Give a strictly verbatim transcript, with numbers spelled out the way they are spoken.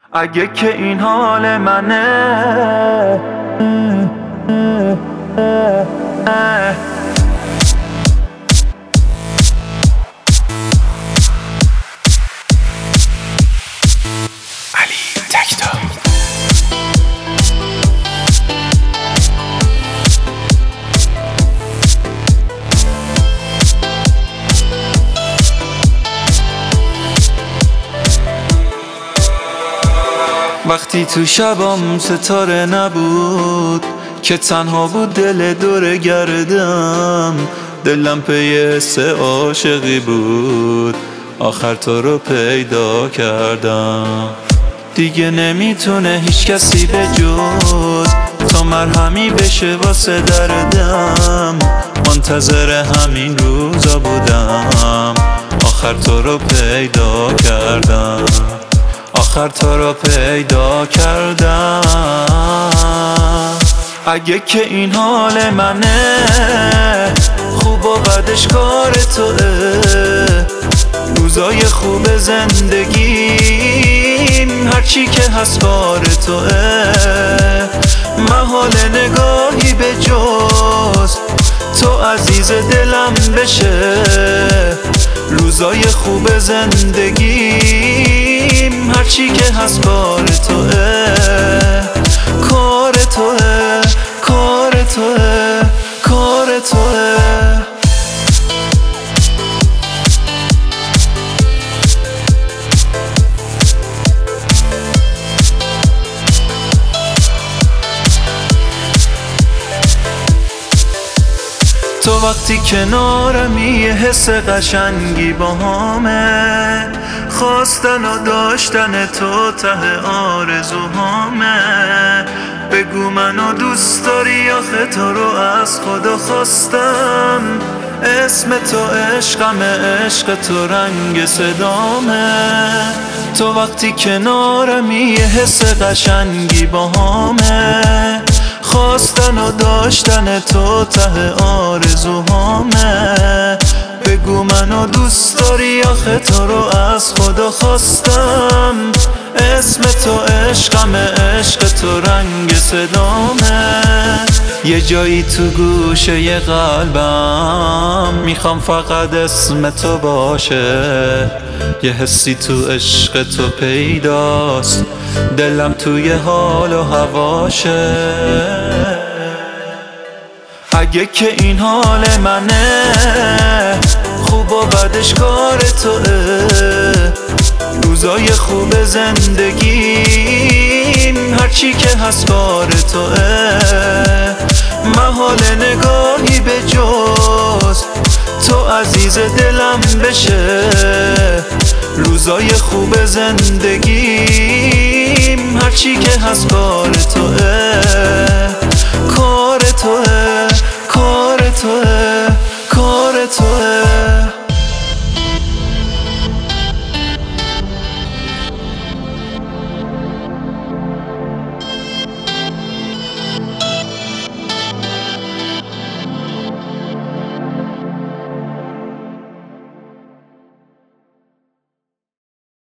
اگه که این حال منه وقتی تو شبام ستاره نبود که تنها بود دل دور گردم، دلم پی حس عاشقی بود، آخر تو رو پیدا کردم. دیگه نمیتونه هیچ کسی به جز تو مرهمی بشه واسه دردم، منتظر همین روزا بودم، آخر تو رو پیدا کردم، آخر تو رو پیدا کردم. اگه که این حال منه، خوب و بدش کار توه، روزای خوب زندگیم هرچی که هست کار توه، محال نگاهی به جز تو عزیز دلم بشه، روزای خوب زندگیم هرچی که هست کار توه، کار توه، کار توه، کار توه. تو وقتی کنارمی یه حس قشنگی با همه، خواستن و داشتن تو ته آرزوهامه. بگو منو دوست داری آخه تو رو از خدا خواستم، اسم تو عشقم، عشق تو رنگ صدامه. تو وقتی کنارمی یه حس قشنگی با همه، خواستن و داشتن تو ته آرزوهامه. بگو منو دوست داری آخه تو رو از خدا خواستم، اسم تو عشقم، عشق تو رنگ صدامه. یه جایی تو گوشه ی قلبم میخوام فقط اسم تو باشه، یه حسی تو عشق تو پیداست، دلم توی حال و هواشه. اگه که این حال منه، خوب و بدش کار توه، روزای خوب زندگیم هرچی که هست کار توه، محال نگاهی به جز تو عزیز دلم بشه، روزای خوب زندگیم هرچی که هست کار توه، کار توه.